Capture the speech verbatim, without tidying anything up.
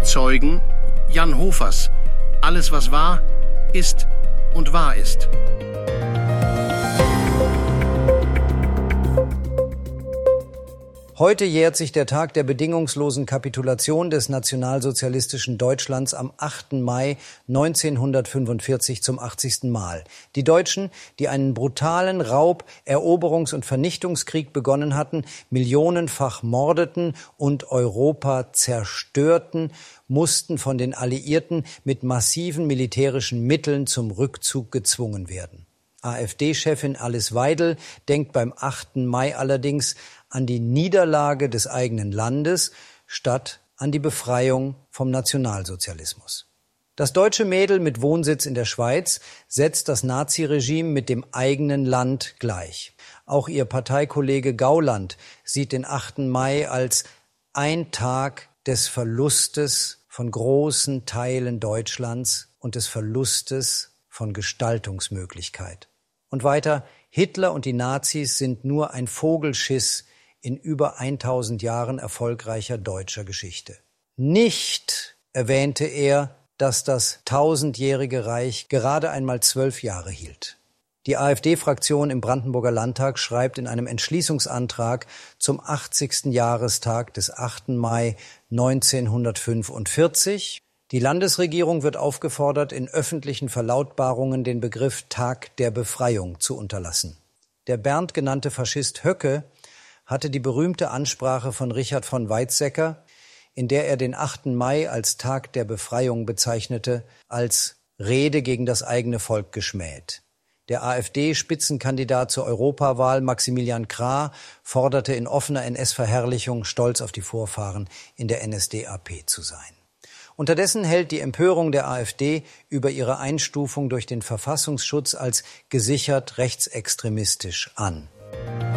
Zeugen Jan Hofers. Alles, was war, ist und wahr ist. Heute jährt sich der Tag der bedingungslosen Kapitulation des nationalsozialistischen Deutschlands am achten Mai neunzehnhundertfünfundvierzig zum achtzigsten Mal. Die Deutschen, die einen brutalen Raub-, Eroberungs- und Vernichtungskrieg begonnen hatten, millionenfach mordeten und Europa zerstörten, mussten von den Alliierten mit massiven militärischen Mitteln zum Rückzug gezwungen werden. AfD-Chefin Alice Weidel denkt beim achten Mai allerdings an die Niederlage des eigenen Landes statt an die Befreiung vom Nationalsozialismus. Das deutsche Mädel mit Wohnsitz in der Schweiz setzt das Naziregime mit dem eigenen Land gleich. Auch ihr Parteikollege Gauland sieht den achten Mai als ein Tag des Verlustes von großen Teilen Deutschlands und des Verlustes von Gestaltungsmöglichkeit. Und weiter, Hitler und die Nazis sind nur ein Vogelschiss in über tausend Jahren erfolgreicher deutscher Geschichte. Nicht erwähnte er, dass das tausendjährige Reich gerade einmal zwölf Jahre hielt. Die AfD-Fraktion im Brandenburger Landtag schreibt in einem Entschließungsantrag zum achtzigsten Jahrestag des achten Mai neunzehnhundertfünfundvierzig: Die Landesregierung wird aufgefordert, in öffentlichen Verlautbarungen den Begriff Tag der Befreiung zu unterlassen. Der Bernd genannte Faschist Höcke hatte die berühmte Ansprache von Richard von Weizsäcker, in der er den achten Mai als Tag der Befreiung bezeichnete, als Rede gegen das eigene Volk geschmäht. Der AfD-Spitzenkandidat zur Europawahl Maximilian Krah forderte in offener N S-Verherrlichung, stolz auf die Vorfahren in der N S D A P zu sein. Unterdessen hält die Empörung der AfD über ihre Einstufung durch den Verfassungsschutz als gesichert rechtsextremistisch an.